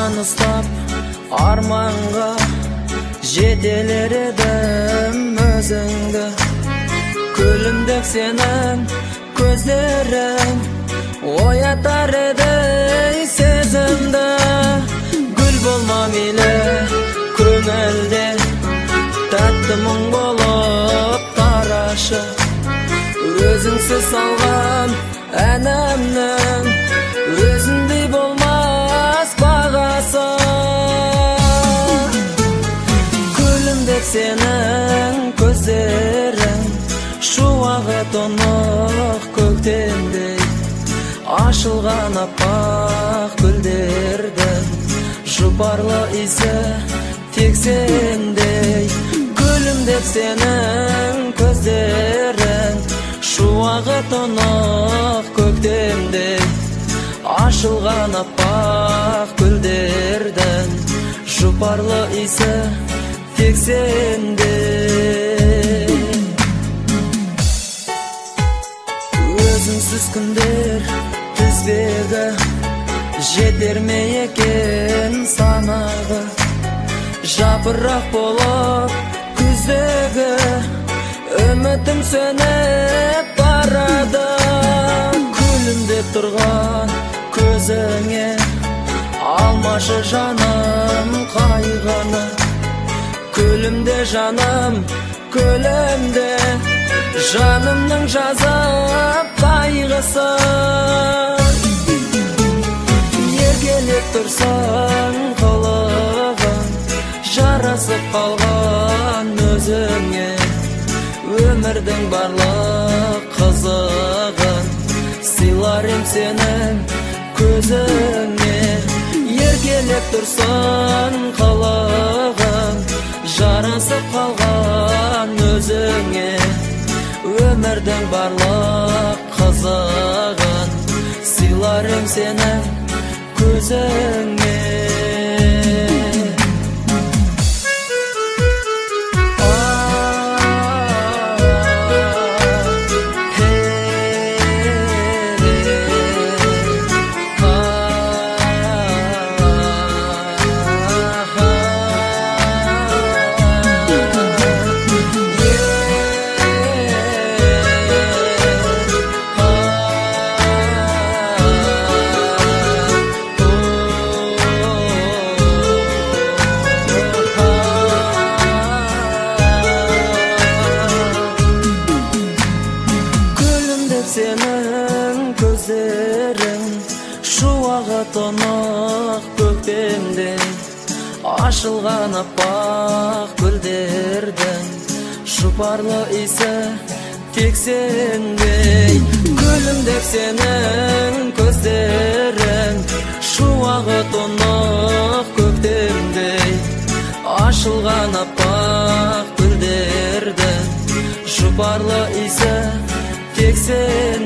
Қолымнан ұстап арманға жетелер едім өзіңді. Күлімдеп сенің көздерің оятар еді сезімді. Гүл болма мейлі көңілде, тәтті мұң болып тарашы. Өзіңсіз салған әнімнің өзіндей болмас бағасы. Күлімдеп сенің көздерің шуағы тұнық көктемдей, ашылған аппақ гүлдердің жұпарлы иісі тек сендей. Күлімдеп сенің көздерің шуағы тұнық көктемдей, ашылған аппақ гүлдердің жұпарлы иісі тек сендей. Өзіңсіз күндер тізбегі жетер ме екен санағы, жапырақ болып күздегі үмітім сөніп барады. Күлімдеп тұрған көзіңе алмашы жаным қайғыны. Күлімде жаным, күлімде жанымның жазып қайғысы. Еркелеп тұрсаң қылығың жарасып қалған өзіңе. Өмірдің барлық қызығын сыйлар ем сенің көзіңе. Еркелеп тұрсаң қылығың жарасып қалған өзіңе. Өмірдің барлық қызығын сыйлар ем сенің көзіңе. Сенің көздерің шуағы тұнық көктемдей, ашылған аппақ гүлдердің жұпарлы иісі тек сендей. Күлімдеп сенің көздерің шуағы тұнық көктемдей, ашылған аппақ гүлдердің жұпарлы иісі тек сендей.